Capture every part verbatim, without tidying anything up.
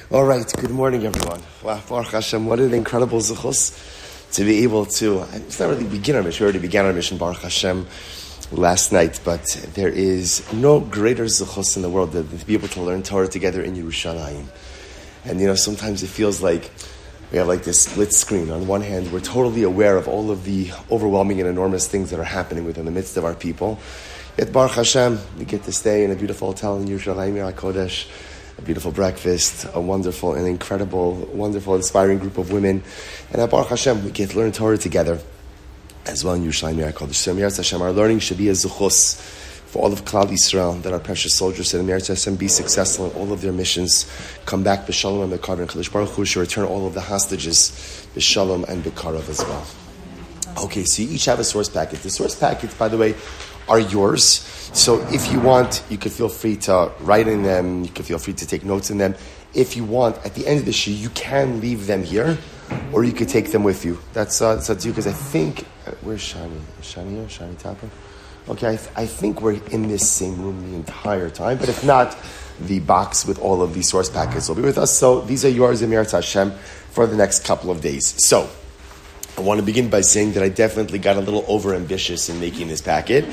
All right, good morning, everyone. Wow, Baruch Hashem, what an incredible zuchus to be able to, it's not really begin our mission, we already began our mission, Baruch Hashem, last night, but there is no greater zuchus in the world than to be able to learn Torah together in Yerushalayim. And you know, sometimes it feels like we have like this split screen. On one hand, we're totally aware of all of the overwhelming and enormous things that are happening within the midst of our people. Yet Baruch Hashem, we get to stay in a beautiful hotel in Yerushalayim HaKodesh, a beautiful breakfast, a wonderful and incredible, wonderful, inspiring group of women. And at Baruch Hashem, we get to learn Torah together as well in Yerushalayim HaKodesh. So Meretz Hashem, our learning should be a zuchus for all of Klal Yisrael, that our precious soldiers in Meretz Hashem be successful in all of their missions, come back b'shalom and b'karav, and Kadosh Baruch Hu should return all of the hostages b'shalom and b'karav as well. Okay, so you each have a source packet. The source packets, by the way, are yours. So if you want, you could feel free to write in them. You could feel free to take notes in them. If you want, at the end of the shiur, you can leave them here, or you could take them with you. That's uh, that's up to you, because I think, uh, where's Shani? Is Shani here? Shani Tapper? Okay, I, th- I think we're in this same room the entire time, but if not, the box with all of these source packets will be with us. So these are yours in Meretz Hashem for the next couple of days. So I want to begin by saying that I definitely got a little over-ambitious in making this packet.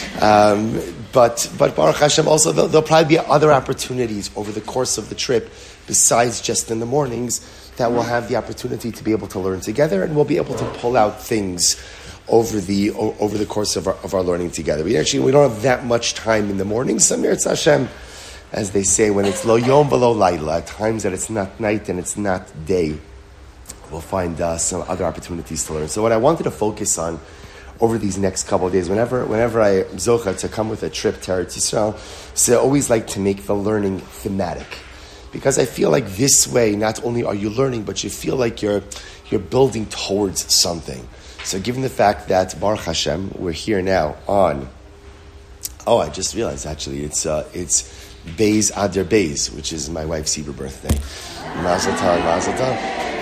Um, but, but Baruch Hashem, also, there'll, there'll probably be other opportunities over the course of the trip, besides just in the mornings, that we'll have the opportunity to be able to learn together, and we'll be able to pull out things over the over the course of our, of our learning together. We actually, we don't have that much time in the mornings. So Meretz Hashem, as they say, when it's lo yom v'lo laila, at times that it's not night and it's not day, we'll find uh, some other opportunities to learn. So what I wanted to focus on over these next couple of days, whenever whenever I zocha to come with a trip to Eretz Yisrael, so I always like to make the learning thematic. Because I feel like this way, not only are you learning, but you feel like you're you're building towards something. So given the fact that, Baruch Hashem, we're here now on, oh, I just realized actually, it's uh, it's Beis Adar Beis, which is my wife's Hebrew birthday. Mazel tov, mazel tov.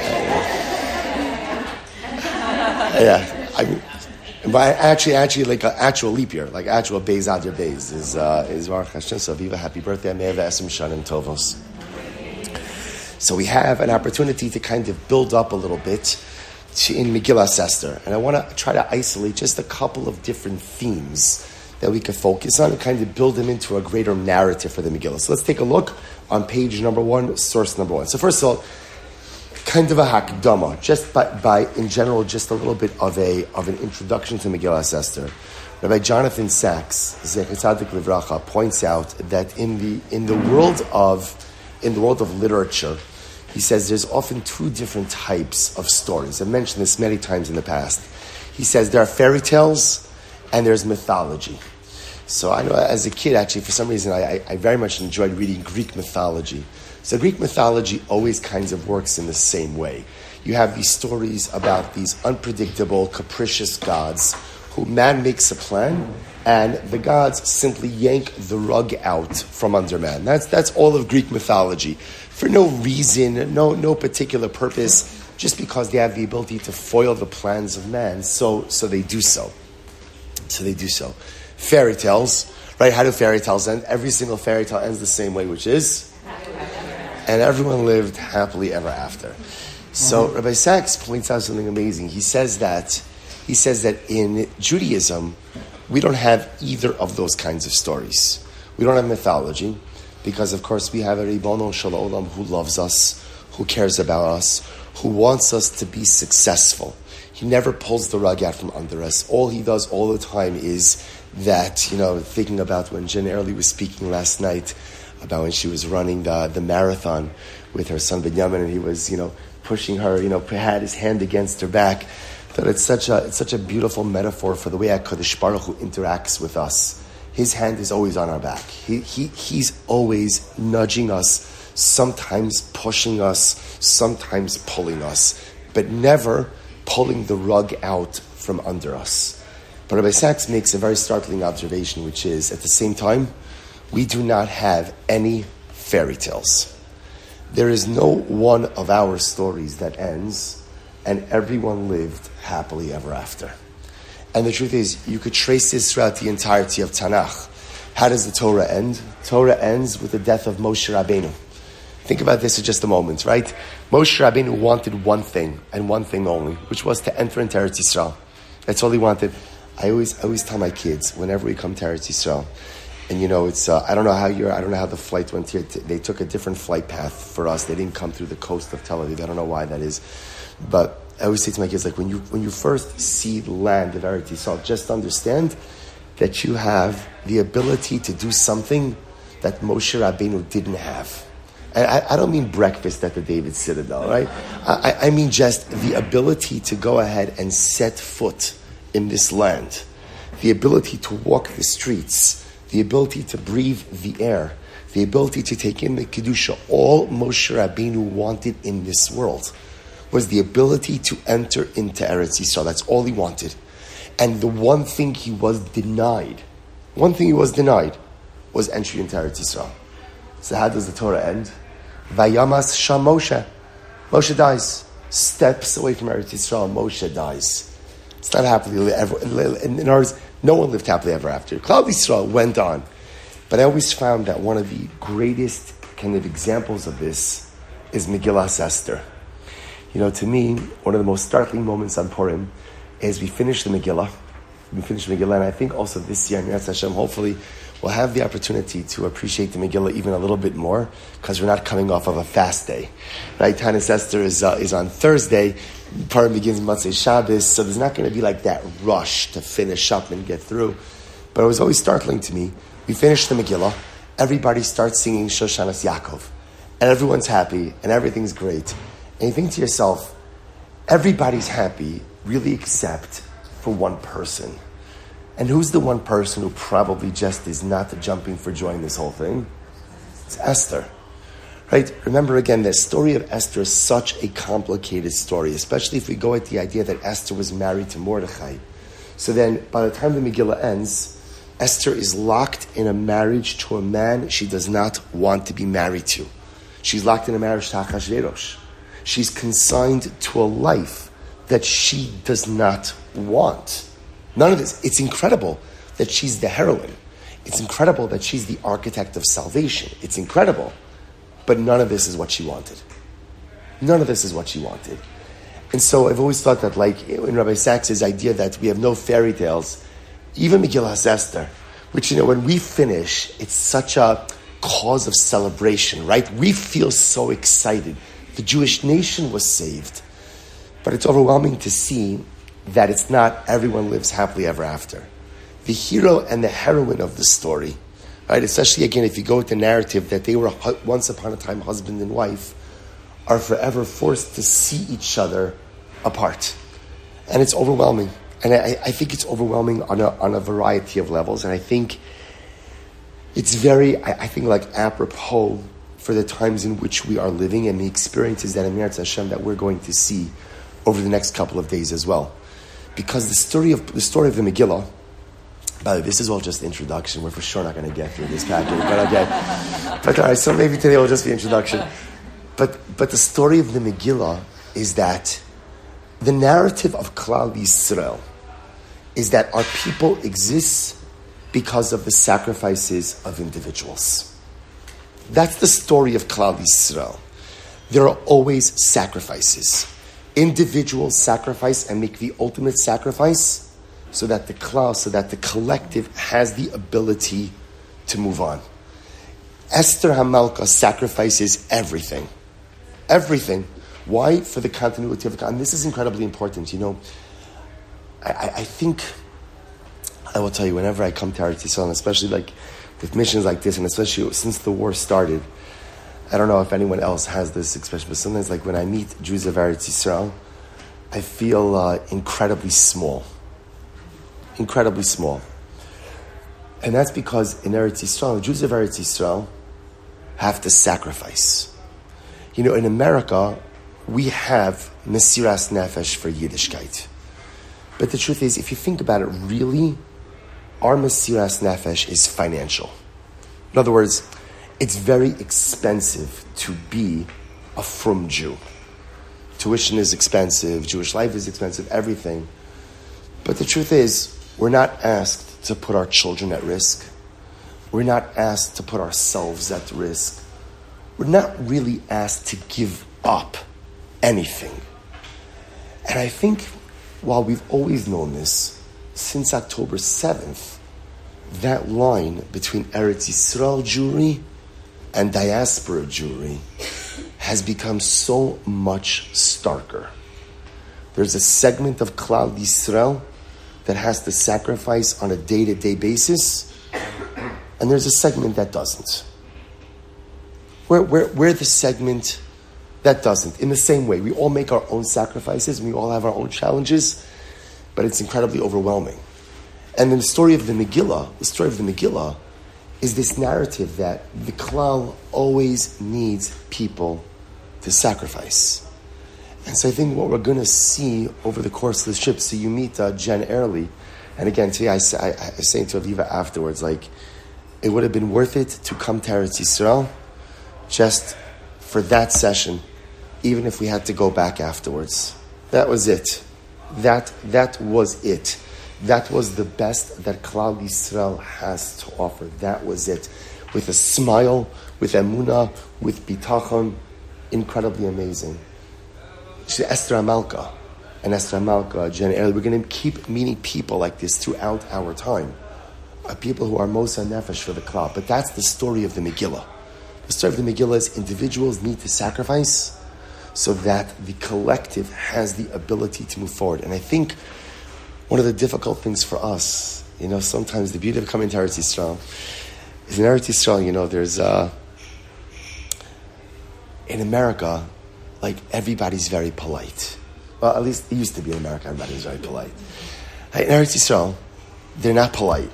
Uh, yeah, I mean, but actually, actually, like an actual leap year, like actual Beis Adar Beis is uh, is Baruch Hashem. So Viva, happy birthday, Me'eh Esrim Shanim Tovos. So we have an opportunity to kind of build up a little bit in Megillas Esther. And I want to try to isolate just a couple of different themes that we could focus on and kind of build them into a greater narrative for the Megillah. So let's take a look on page number one, source number one. So first of all, kind of a hakdama, just by, by in general, just a little bit of a of an introduction to Megillas Esther. Rabbi Jonathan Sachs, Zecher Tzadik Livracha, points out that in the in the world of in the world of literature, he says there's often two different types of stories. I've mentioned this many times in the past. He says there are fairy tales and there's mythology. So I know as a kid, actually, for some reason, I, I very much enjoyed reading Greek mythology. So Greek mythology always kind of works in the same way. You have these stories about these unpredictable, capricious gods who man makes a plan, and the gods simply yank the rug out from under man. That's that's all of Greek mythology. For no reason, no no particular purpose, just because they have the ability to foil the plans of man, so so they do so. So they do so. Fairy tales, right? How do fairy tales end? Every single fairy tale ends the same way, which is, and everyone lived happily ever after. So Rabbi Sachs points out something amazing. He says that he says that in Judaism, we don't have either of those kinds of stories. We don't have mythology, because of course we have a Ribono Shel Olam who loves us, who cares about us, who wants us to be successful. He never pulls the rug out from under us. All he does all the time is that, you know, thinking about when Jen Early was speaking last night about when she was running the, the marathon with her son Binyamin, and he was, you know, pushing her, you know, had his hand against her back. That it's such a it's such a beautiful metaphor for the way HaKadosh Baruch Hu interacts with us. His hand is always on our back. He he he's always nudging us, sometimes pushing us, sometimes pulling us, but never pulling the rug out from under us. But Rabbi Sachs makes a very startling observation, which is, at the same time, we do not have any fairy tales. There is no one of our stories that ends and everyone lived happily ever after. And the truth is, you could trace this throughout the entirety of Tanakh. How does the Torah end? Torah ends with the death of Moshe Rabbeinu. Think about this for just a moment, right? Moshe Rabbeinu wanted one thing, and one thing only, which was to enter into Eretz Yisrael. That's all he wanted. I always, I always tell my kids, whenever we come to Eretz Yisrael, and you know, it's, uh, I don't know how you're, I don't know how the flight went here. They took a different flight path for us. They didn't come through the coast of Tel Aviv. I don't know why that is. But I always say to my kids, like, when you, when you first see the land of Eretz Yisrael, just understand that you have the ability to do something that Moshe Rabbeinu didn't have. And I, I don't mean breakfast at the David Citadel, right? I, I mean just the ability to go ahead and set foot in this land, the ability to walk the streets, the ability to breathe the air, the ability to take in the Kedusha. All Moshe Rabbeinu wanted in this world was the ability to enter into Eretz Yisrael. That's all he wanted. And the one thing he was denied, one thing he was denied, was entry into Eretz Yisrael. So how does the Torah end? Vayamas Sham Moshe. Moshe dies. Steps away from Eretz Yisrael, Moshe dies. It's not happily ever. In other words, no one lived happily ever after. Klal Yisrael went on. But I always found that one of the greatest kind of examples of this is Megillas Esther. You know, to me, one of the most startling moments on Purim is we finish the Megillah. We finish the Megillah, and I think also this year, Yetz Hashem, hopefully, we'll have the opportunity to appreciate the Megillah even a little bit more, because we're not coming off of a fast day. Right? Tanis Esther is, uh, is on Thursday. Purim begins Motzei Shabbos, so there's not going to be like that rush to finish up and get through. But it was always startling to me. We finish the Megillah, everybody starts singing Shoshanas Yaakov, and everyone's happy, and everything's great. And you think to yourself, everybody's happy, really except for one person. And who's the one person who probably just is not jumping for joy in this whole thing? It's Esther. Right? Remember again, the story of Esther is such a complicated story, especially if we go at the idea that Esther was married to Mordechai. So then, by the time the Megillah ends, Esther is locked in a marriage to a man she does not want to be married to. She's locked in a marriage to Achashverosh. She's consigned to a life that she does not want. None of this. It's incredible that she's the heroine. It's incredible that she's the architect of salvation. It's incredible. But none of this is what she wanted. None of this is what she wanted. And so I've always thought that, like in Rabbi Sachs's idea that we have no fairy tales, even Megillas Esther, which, you know, when we finish, it's such a cause of celebration, right? We feel so excited. The Jewish nation was saved. But it's overwhelming to see that it's not everyone lives happily ever after. The hero and the heroine of the story, right, especially again if you go with the narrative that they were once upon a time husband and wife, are forever forced to see each other apart. And it's overwhelming. And I, I think it's overwhelming on a, on a variety of levels. And I think it's very, I, I think like apropos for the times in which we are living and the experiences that in Eretz Hashem that we're going to see over the next couple of days as well. Because the story of the story of the Megillah, by the way, this is all just introduction. We're for sure not going to get through this package, but okay. But all right, so maybe today will just be introduction. But but the story of the Megillah is that the narrative of Klal Yisrael is that our people exist because of the sacrifices of individuals. That's the story of Klal Yisrael. There are always sacrifices. Individuals sacrifice and make the ultimate sacrifice so that the klal, so that the collective has the ability to move on. Esther Hamalka sacrifices everything. Everything. Why? For the continuity of the And this is incredibly important. You know, I, I think, I will tell you, whenever I come to Eretz Yisrael, and especially like with missions like this, and especially since the war started, I don't know if anyone else has this expression, but sometimes like when I meet Jews of Eretz Yisrael, I feel uh, incredibly small. Incredibly small. And that's because in Eretz Yisrael, Jews of Eretz Yisrael have to sacrifice. You know, in America, we have Mesiras Nefesh for Yiddishkeit. But the truth is, if you think about it, really, our Mesiras Nefesh is financial. In other words, it's very expensive to be a frum Jew. Tuition is expensive, Jewish life is expensive, everything. But the truth is, we're not asked to put our children at risk. We're not asked to put ourselves at risk. we're not really asked to give up anything. And I think while we've always known this, since October seventh, that line between Eretz Yisrael Jewry and diaspora Jewry has become so much starker. There's a segment of Klal Yisrael that has to sacrifice on a day-to-day basis, and there's a segment that doesn't. We're, we're, we're the segment that doesn't. In the same way, we all make our own sacrifices, and we all have our own challenges, but it's incredibly overwhelming. And then the story of the Megillah, the story of the Megillah, is this narrative that the Klal always needs people to sacrifice. And so I think what we're going to see over the course of the trip, so you meet uh, Jen Early, and again, today I, I, I was saying to Aviva afterwards, like, it would have been worth it to come to Eretz Yisrael just for that session, even if we had to go back afterwards. That was it. That that was it. That was the best that Klal Yisrael has to offer. That was it. With a smile, with emunah, with bitachon, incredibly amazing. Esther Amalka and Esther Amalka, Jen Early, we're going to keep meeting people like this throughout our time. Uh, people who are Mosa Nefesh for the Klal. But that's the story of the Megillah. The story of the Megillah is individuals need to sacrifice so that the collective has the ability to move forward. And I think one of the difficult things for us, you know, sometimes the beauty of coming to Eretz Yisrael is in Eretz Yisrael, you know, there's, uh, in America, like everybody's very polite. Well, at least it used to be in America, everybody's very polite. In Eretz Yisrael, they're not polite.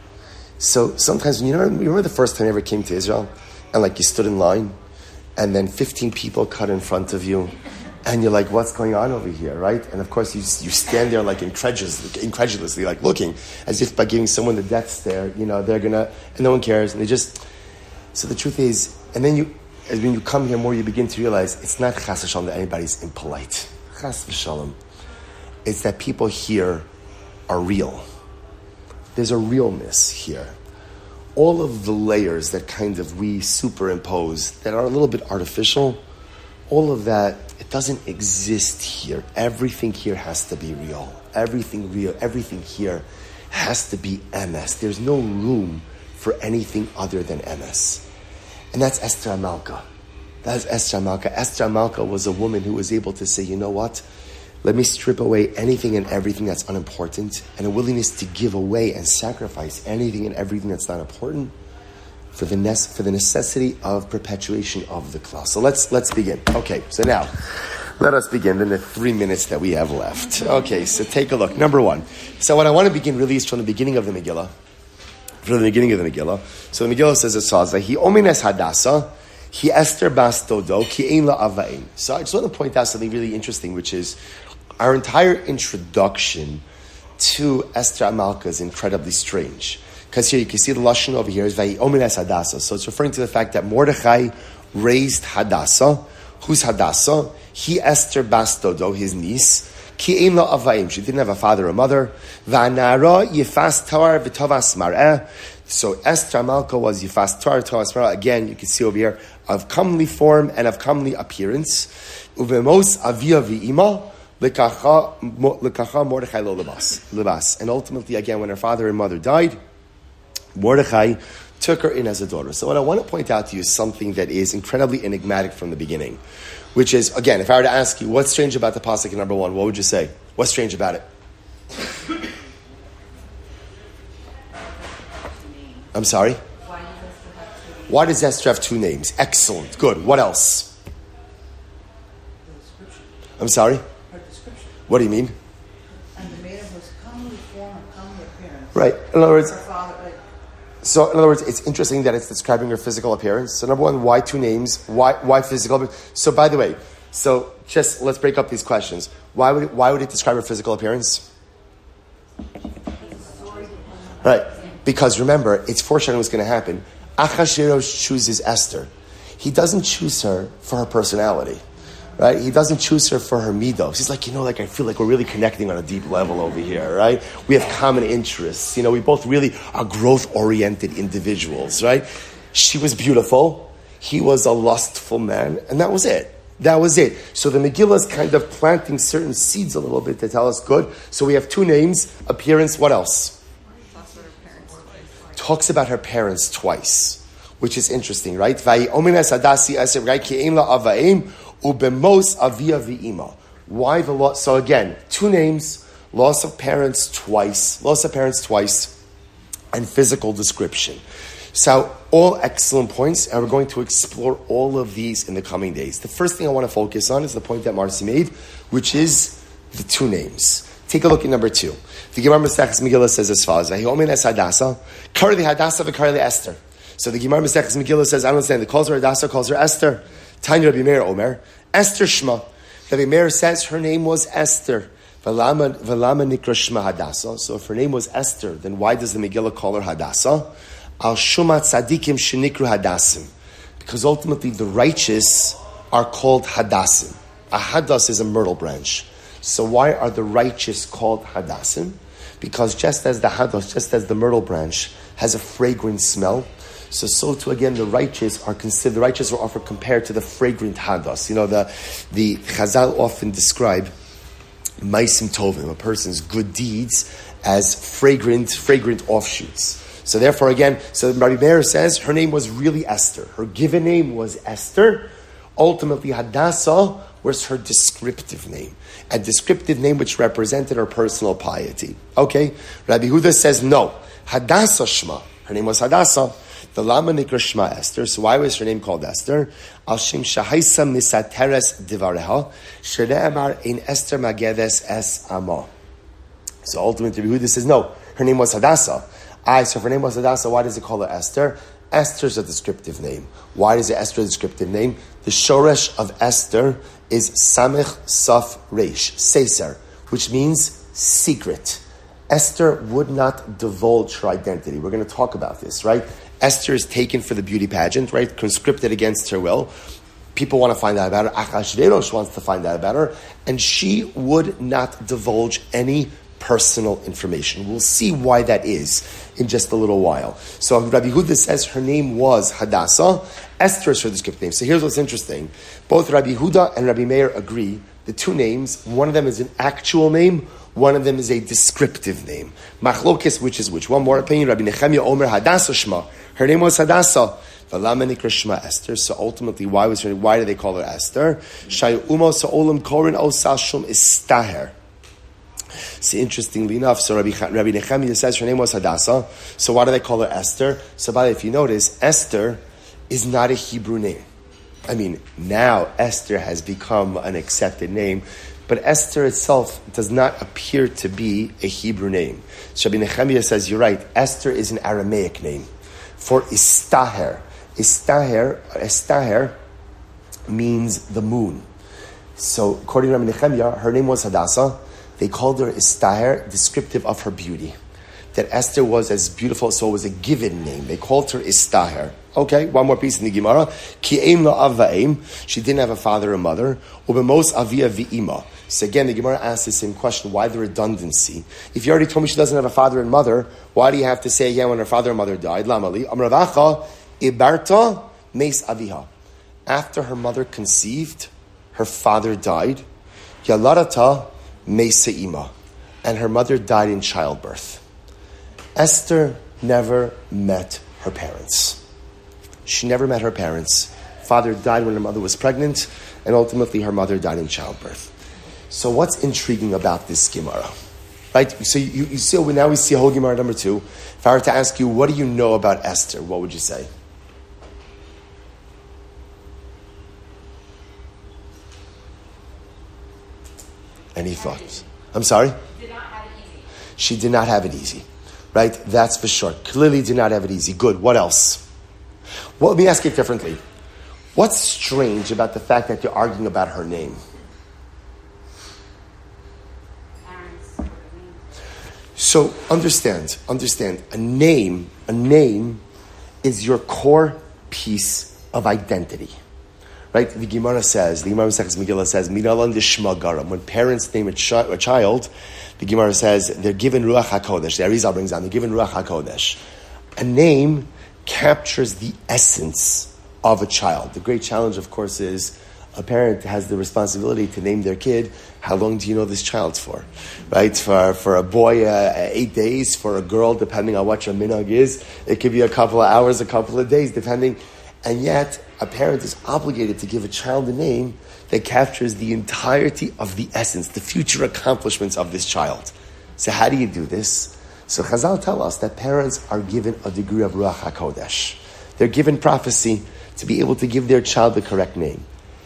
So sometimes, you know, you remember the first time you ever came to Israel? And like you stood in line, and then fifteen people cut in front of you, and you're like, what's going on over here, right? And of course, you you stand there like incredulously, incredulously, like looking, as if by giving someone the death stare, you know, they're gonna, and no one cares, and they just, so the truth is, and then you, as when you come here more, you begin to realize it's not chas v'shalom that anybody's impolite. Chas v'shalom. It's that people here are real. There's a realness here. All of the layers that kind of we superimpose that are a little bit artificial, all of that, it doesn't exist here. Everything here has to be real. Everything real, everything here has to be M S. There's no room for anything other than M S. And that's Esther Amalka. That's Esther Amalka. Esther Amalka was a woman who was able to say, you know what? Let me strip away anything and everything that's unimportant, and a willingness to give away and sacrifice anything and everything that's not important for the ne- for the necessity of perpetuation of the class. So let's let's begin. Okay, so now let us begin in the three minutes that we have left. Okay, so take a look. Number one. So what I want to begin really is from the beginning of the Megillah. From the beginning of the Megillah. So the Megillah says as follows: He omines Hadassah, he Esther bas Dodo, ki ein la avain. So I just want to point out something really interesting, which is our entire introduction to Esther Amalka is incredibly strange. Because here you can see the lashon over here is Vayi omines Hadassah. So it's referring to the fact that Mordechai raised Hadassah. Who's Hadassah? He Esther bas Dodo, his niece. Ki ein la avaim. She didn't have a father or mother. Va'nara yifas tar v'tovas mar'eh. So Esther Amalka was yifas tar v'tovas mar'eh. Again, you can see over here of comely form and of comely appearance. Uvemos avia v'ima. Lekacha Mordechai lo libas. And ultimately, again, when her father and mother died, Mordechai took her in as a daughter. So what I want to point out to you is something that is incredibly enigmatic from the beginning, which is, again, if I were to ask you, what's strange about the pasuk in number one, what would you say? What's strange about it? I'm sorry? Why does Esther have two names? Excellent. Good. What else? I'm sorry? What do you mean? And the maiden was comely form and comely appearance. Right. In other words, her father, like, so in other words, it's interesting that it's describing her physical appearance. So number one, why two names? Why why physical? So by the way, so just let's break up these questions. Why would it, why would it describe her physical appearance? Right. Because remember, it's foreshadowing what's going to happen. Achashverosh chooses Esther. He doesn't choose her for her personality. Right? He doesn't choose her for her midos. He's like, you know, like I feel like we're really connecting on a deep level over here, right? We have common interests. You know, we both really are growth-oriented individuals, right? She was beautiful. he was a lustful man, and that was it. That was it. So the Megillah is kind of planting certain seeds a little bit to tell us good. So we have two names, appearance, what else? Talks about her parents twice, which is interesting, right? Why the loss? So again, two names, loss of parents twice, loss of parents twice, and physical description. So all excellent points, and we're going to explore all of these in the coming days. The first thing I want to focus on is the point that Marcy made, which is the two names. Take a look at number two. The Gemara Maseches Megillah says as follows: "Vayomin es Hadassah, karli Hadassah v'karli Esther." So the Gemara Maseches Megillah says, I don't understand. It calls her Hadassah, calls her Esther. Tanya Rabbi Meir Omer, Esther Shma. Rabbi Meir says her name was Esther. V'lama nikra Shma Hadassah. So if her name was Esther, then why does the Megillah call her Hadassah? Al Shumat Tzadikim Shenikru Hadassim. Because ultimately the righteous are called Hadassim. A Hadas is a myrtle branch. So why are the righteous called Hadassim? Because just as the Hadas, just as the myrtle branch has a fragrant smell, so so too again the righteous are considered, the righteous are often compared to the fragrant Hadas. You know, the, the Chazal often describe Maisim Tovim, a person's good deeds, as fragrant, fragrant offshoots. So therefore, again, so Rabbi Meir says her name was really Esther. Her given name was Esther. Ultimately, Hadassah was her descriptive name. A descriptive name which represented her personal piety. Okay? Rabbi Huda says no. Hadassah Shma. Her name was Hadassah. The Lama Nikra Shma Esther. So why was her name called Esther? Al Shem Shahaisa Misateres Divareha. Shere'emar in Esther Magedes Es Amah. So ultimately, Rabbi Huda says no. Her name was Hadassah. I, so if her name was Hadassah, why does it call her Esther? Esther is a descriptive name. Why is it Esther a descriptive name? The shoresh of Esther is Samech Saf Reish, Seser, which means secret. Esther would not divulge her identity. We're going to talk about this, right? Esther is taken for the beauty pageant, right? Conscripted against her will. People want to find out about her. Achashverosh wants to find out about her. And she would not divulge any personal information. We'll see why that is in just a little while. So Rabbi Huda says her name was Hadassah. Esther is her descriptive name. So here's what's interesting. Both Rabbi Huda and Rabbi Meir agree the two names, one of them is an actual name, one of them is a descriptive name. Machlokes, which is which? One more opinion. Rabbi Nechemia Omer Hadassah Shma. Her name was Hadassah. V'lama nikra Shma Esther. So ultimately, why was her? Why do they call her Esther? Shayu Umo Sa'olam Korin Osal Shum Istaher. So interestingly enough, so Rabbi, Rabbi Nechemia says her name was Hadassah. So why do they call her Esther? So by the way, if you notice, Esther is not a Hebrew name. I mean, now Esther has become an accepted name, but Esther itself does not appear to be a Hebrew name. So Rabbi Nechemia says, you're right, Esther is an Aramaic name for Istaher. Istaher, Istaher means the moon. So according to Rabbi Nechemia, her name was Hadassah. They called her Istaher, descriptive of her beauty. That Esther was as beautiful, so it was a given name. They called her Istaher. Okay, one more piece in the Gemara. Ki eim la'av va'eim. She didn't have a father or mother. Ubemos avia v'ima. So again, the Gemara asks the same question. Why the redundancy? If you already told me she doesn't have a father and mother, why do you have to say again when her father and mother died? Lamali. Amravacha ibarta meis aviha. After her mother conceived, her father died. Yalarata Meseima, and her mother died in childbirth. Esther never met her parents. She never met her parents. Father died when her mother was pregnant, and ultimately her mother died in childbirth. So what's intriguing about this Gemara? Right? So you, you see, now we see a whole Gemara number two. If I were to ask you, what do you know about Esther? What would you say? Any thoughts? I'm sorry? Did not have it easy. She did not have it easy. Right? That's for sure. Clearly did not have it easy. Good. What else? Well, let me ask it differently. What's strange about the fact that you're arguing about her name? Parents. So understand, understand. A name, a name is your core piece of identity. Right? The Gemara says, the Gemara Maseches Megillah says, Minalan dishma garam. When parents name a, ch- a child, the Gemara says they're given Ruach HaKodesh. The Arizal brings down, they're given Ruach HaKodesh. A name captures the essence of a child. The great challenge, of course, is a parent has the responsibility to name their kid. How long do you know this child for? Right? For for a boy, uh, eight days. For a girl, depending on what your minhag is, it could be a couple of hours, a couple of days, depending. And yet, a parent is obligated to give a child a name that captures the entirety of the essence, the future accomplishments of this child. So how do you do this? So Chazal tell us that parents are given a degree of Ruach HaKodesh. They're given prophecy to be able to give their child the correct name.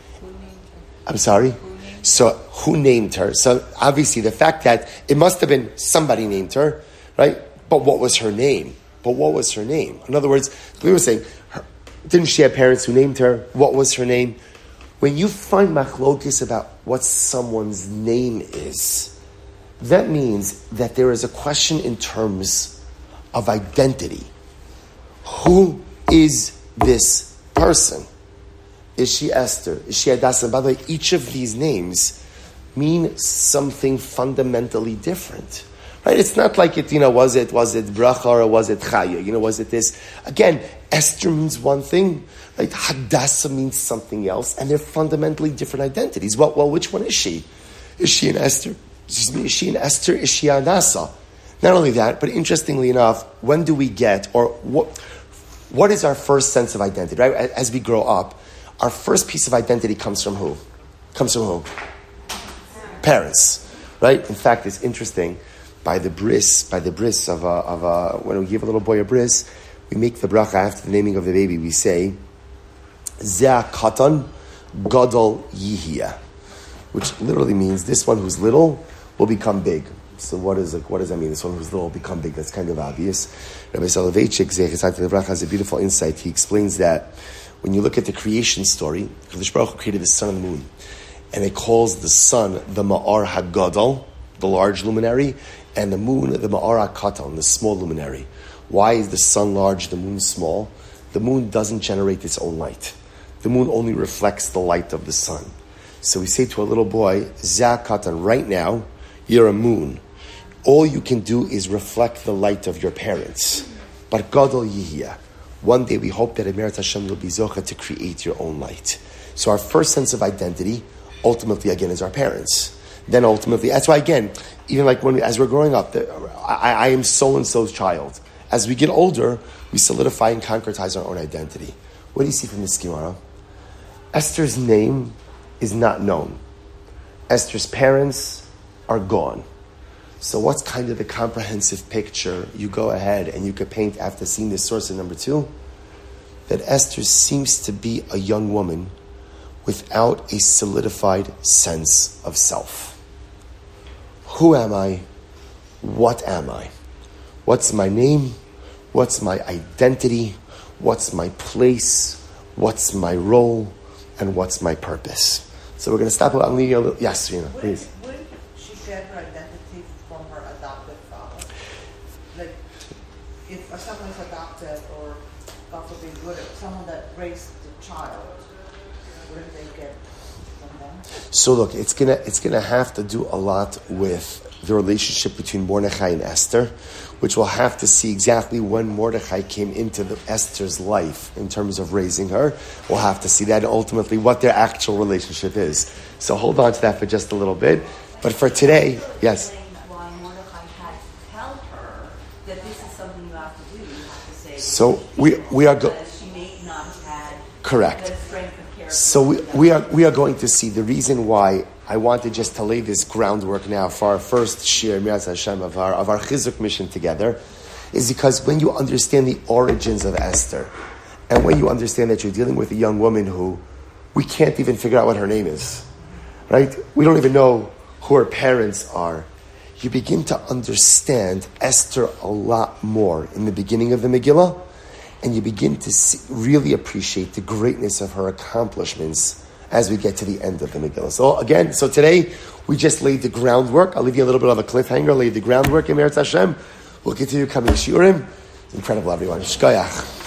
I'm sorry? So who named her? So obviously the fact that it must have been somebody named her, right? But what was her name? But what was her name? In other words, we were saying, her, didn't she have parents who named her? What was her name? When you find machlokes about what someone's name is, that means that there is a question in terms of identity. Who is this person? Is she Esther? Is she Hadassah? By the way, each of these names mean something fundamentally different. Right? It's not like it, you know, was it, was it Bracha or was it Chaya? You know, was it this? Again, Esther means one thing, right? Hadassah means something else, and they're fundamentally different identities. Well, well, which one is she? Is she an Esther? Excuse me, is she an Esther? Is she Hadassah? Not only that, but interestingly enough, when do we get, or what, what is our first sense of identity, right? As we grow up, our first piece of identity comes from who? Comes from who? Parents, right? In fact, it's interesting. By the bris, by the bris of a, of a, when we give a little boy a bris, we make the bracha after the naming of the baby. We say, Zeh katan gadol yihya, which literally means this one who's little will become big. So what is it, what does that mean? This one who's little will become big. That's kind of obvious. Rabbi Soloveitchik, Zeh the bracha, has a beautiful insight. He explains that when you look at the creation story, Kadosh Baruch Hu created the sun and the moon, and it calls the sun the Ma'ar HaGadol, the large luminary, and the moon the Ma'ar HaKatan, the small luminary. Why is the sun large, the moon small? The moon doesn't generate its own light. The moon only reflects the light of the sun. So we say to a little boy, Zeh Katan, right now, you're a moon. All you can do is reflect the light of your parents. But Gadol Yihya. One day we hope that Emerat Hashem will be zocha to create your own light. So our first sense of identity, ultimately, again, is our parents. Then ultimately, that's why, again, even like when we, as we're growing up, the, I, I am so-and-so's child. As we get older, we solidify and concretize our own identity. What do you see from this Gemara? Esther's name is not known. Esther's parents are gone. So what's kind of the comprehensive picture you go ahead and you could paint after seeing this source in number two? That Esther seems to be a young woman without a solidified sense of self. Who am I? What am I? What's my name? What's my identity? What's my place? What's my role? And what's my purpose? So we're going to stop. I'm leaving a little. Yes, Rina, please. Wouldn't she get her identity from her adopted father? Like, if someone is adopted, or God forbid, would someone that raised the child, wouldn't they get from them? So look, it's gonna it's gonna have to do a lot with the relationship between Mordechai and Esther, which we'll have to see exactly when Mordechai came into the, Esther's life in terms of raising her. We'll have to see that, and ultimately what their actual relationship is. So hold on to that for just a little bit. But for today, yes. Why Mordechai had to tell her that this is something you have to do. You have to say. So we we are going. She may not have had correct. the strength of character. So we, we are we are going to see the reason why I wanted just to lay this groundwork now for our first shir Miraz Hashem of our of our Chizuk mission together, is because when you understand the origins of Esther, and when you understand that you're dealing with a young woman who we can't even figure out what her name is, right? We don't even know who her parents are. You begin to understand Esther a lot more in the beginning of the Megillah, and you begin to see, really appreciate the greatness of her accomplishments as we get to the end of the Megillah. So again, so today we just laid the groundwork. I'll leave you a little bit of a cliffhanger, laid the groundwork in Meretz Hashem. We'll continue coming to Shiurim. Incredible, everyone. Shkoyach.